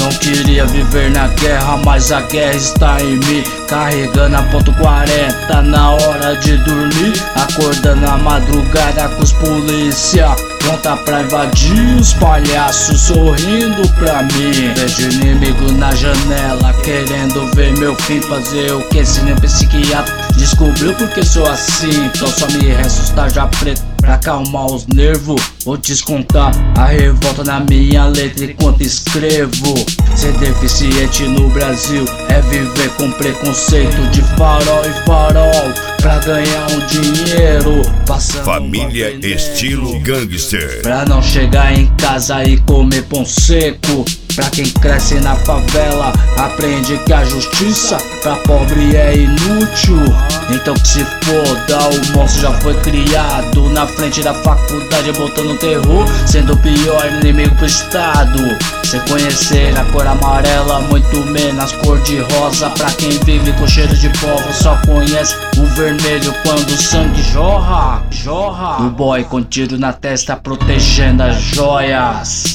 Não queria viver na guerra, mas a guerra está em mim. Carregando a ponto 40 na hora de dormir. Acordando na madrugada com os polícia pronta pra invadir, os palhaços sorrindo pra mim. Vejo inimigo na janela querendo ver meu fim. Fazer o que se nem psiquiatra descobriu porque sou assim. Então só me resta os tarja preto pra acalmar os nervos. Vou descontar a revolta na minha letra enquanto escrevo. Ser deficiente no Brasil é viver com preconceito de farol em farol pra ganhar um dinheiro. Família estilo gangster. Pra não chegar em casa e comer pão seco. Pra quem cresce na favela, aprende que a justiça pra pobre é inútil. Então que se foda, o monstro já foi criado na frente da faculdade, botando terror, sendo o pior inimigo pro estado. Sem conhecer a cor amarela, muito menos cor de rosa. Pra quem vive com cheiro de povo, só conhece o vermelho quando o sangue jorra. O boy com tiro na testa protegendo as joias.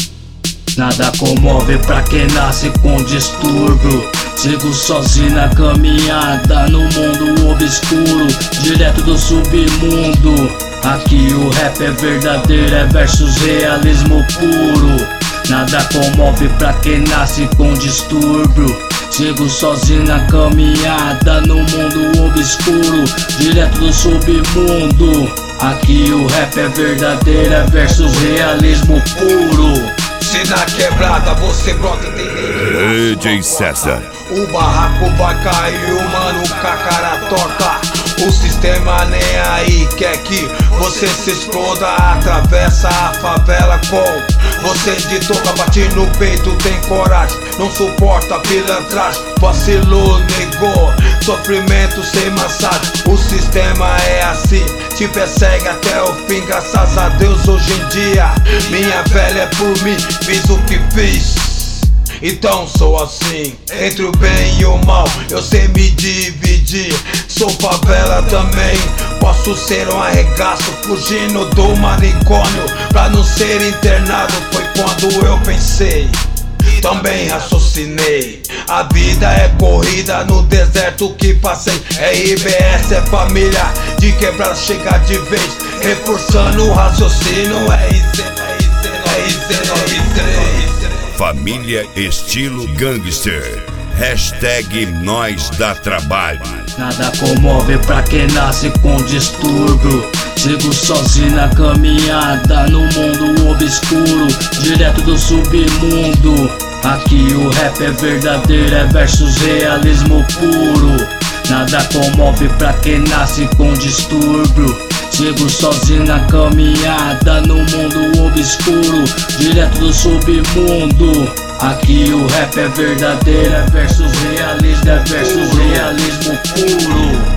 Nada comove pra quem nasce com distúrbio. Sigo sozinho na caminhada no mundo obscuro, direto do submundo. Aqui o rap é verdadeiro, é versus realismo puro. Nada comove pra quem nasce com distúrbio. Sigo sozinho na caminhada no mundo obscuro, direto do submundo. Aqui o rap é verdadeiro, é versus realismo puro. Se na quebrada você brota e tem DJ César. O barraco vai cair, o mano com a cara torta. O sistema nem aí quer que você se exploda. Atravessa a favela com você de touca, bate no peito, tem coragem. Não suporta pilantragem, vacilou, negou. Sofrimento sem massagem, o sistema é assim, te persegue até o fim. Graças a Deus hoje em dia minha velha é por mim, fiz o que fiz. Então sou assim, entre o bem e o mal, eu sei me dividir. Sou favela também, posso ser um arregaço, fugindo do manicômio pra não ser internado. Foi quando eu pensei, também raciocinei. A vida é corrida no deserto que passei. É IBS, é família, de quebrar chegar de vez. Reforçando o raciocínio, é isso. Família estilo gangster. Hashtag nós dá trabalho. Nada comove pra quem nasce com distúrbio. Sigo sozinho na caminhada no mundo obscuro, direto do submundo. Aqui o rap é verdadeiro, é versus realismo puro. Nada comove pra quem nasce com distúrbio. Sigo sozinho na caminhada no mundo obscuro, direto do submundo. Aqui o rap é verdadeiro, é versus realismo puro.